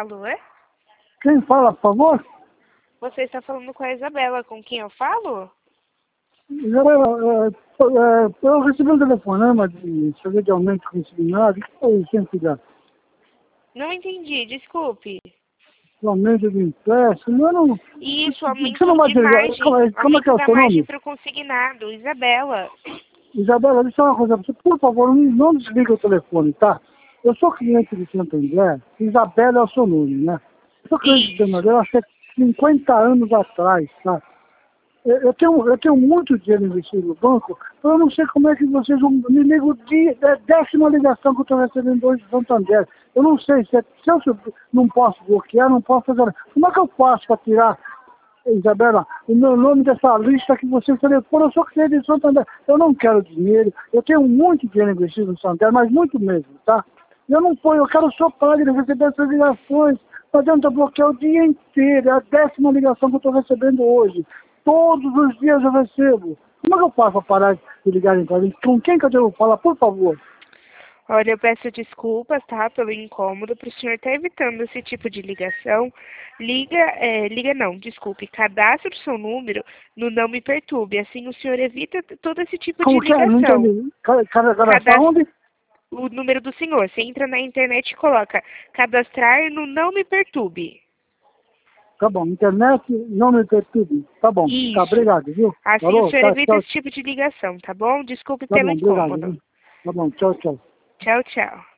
Alô, é? Quem fala, por favor? Você está falando com a Isabela, com quem eu falo? Eu recebi um telefonema de saber de aumento consignado. O que foi isso, hein, filha? Não entendi, desculpe. O aumento de empréstimo, eu não... Isso, Você aumento não vai de dizer... margem. Como é que Aumento é o da seu margem nome? para o consignado, Isabela. Isabela, deixa eu falar uma coisa pra você. Por favor, não desliga o telefone, tá? Eu sou cliente de Santo André. Isabela é o seu nome, né? Eu sou cliente de Santo André há 50 anos atrás, tá? Eu tenho muito dinheiro investido no banco, então eu não sei como é que vocês vão me ligam é 10ª ligação que eu estou recebendo hoje de Santander. Eu não sei se eu não posso bloquear, não posso fazer. Como é que eu faço para tirar, Isabela, o meu nome dessa lista que vocês telefonam? Eu sou cliente de Santander. Eu não quero dinheiro, eu tenho muito dinheiro investido no Santander, mas muito mesmo, tá? Eu quero só para receber essas ligações. Não adianta bloquear o dia inteiro, é a 10ª ligação que eu estou recebendo hoje. Todos os dias eu recebo. Como é que eu faço para parar de ligarem para mim? Com quem que eu devo falar, por favor? Olha, eu peço desculpas, tá, pelo incômodo, para o senhor estar evitando esse tipo de ligação. Desculpe, cadastre o seu número no Não Me Perturbe, assim o senhor evita todo esse tipo de Como que é? Não ligação. entendi. Cadastrar onde? O número do senhor, você entra na internet e coloca cadastrar no Não Me Perturbe. Tá bom, internet, não me perturbe. Tá bom, Isso. tá, obrigado, viu? Assim Falou, o senhor tá, evita tchau. esse tipo de ligação, tá bom? Desculpe Tá pelo bom, obrigado, incômodo. viu? Tá bom, tchau, tchau. Tchau, tchau.